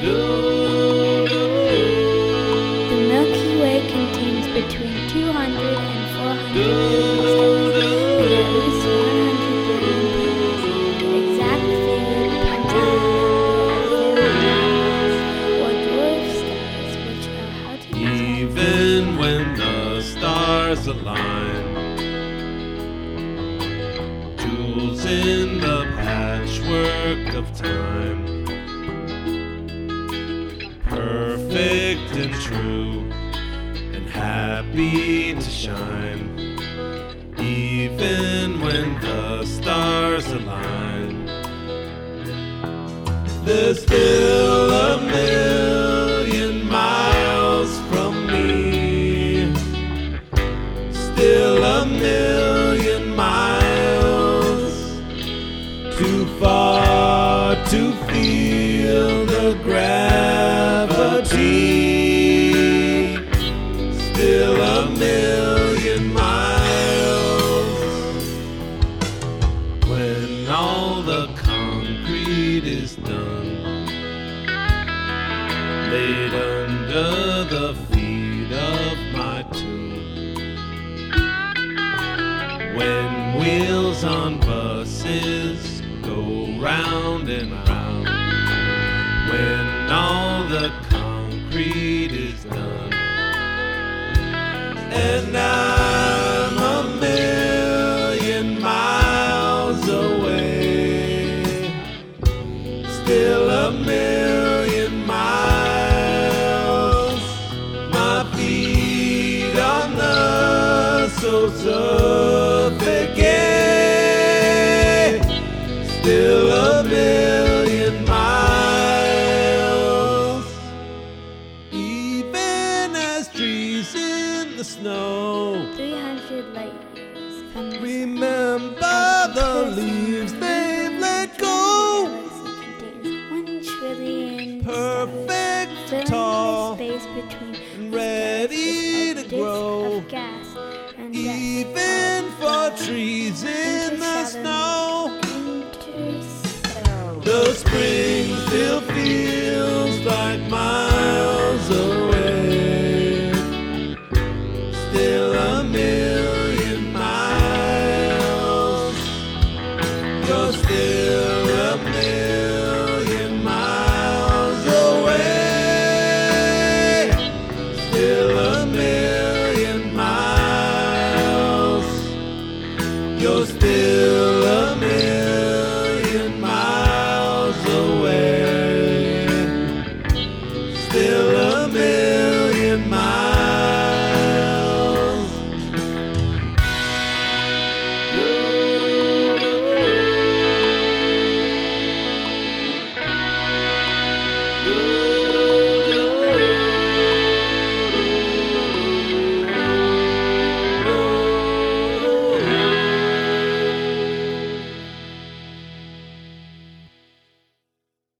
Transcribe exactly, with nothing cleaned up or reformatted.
The Milky Way contains between two hundred and four hundred billion stars, with at least one hundred billion planets. The exact figure depends on the number of very dwarf stars, which are how to Even when the stars align, jewels in the patchwork of time, perfect and true and happy to shine. Even when the stars align, there's still a million miles from me, still a million miles too far to feel the gravity, still a million miles. When all the concrete is done, laid under the feet of my tomb, when wheels on buses go round and round, when all the concrete is done, and I'm a million miles away, still a million miles, my feet on the soles of the gate, still a million miles, even as trees in the snow three hundred light years from the remember the leaves they've let go, galaxy contains one trillion perfect stars, filling tall the space between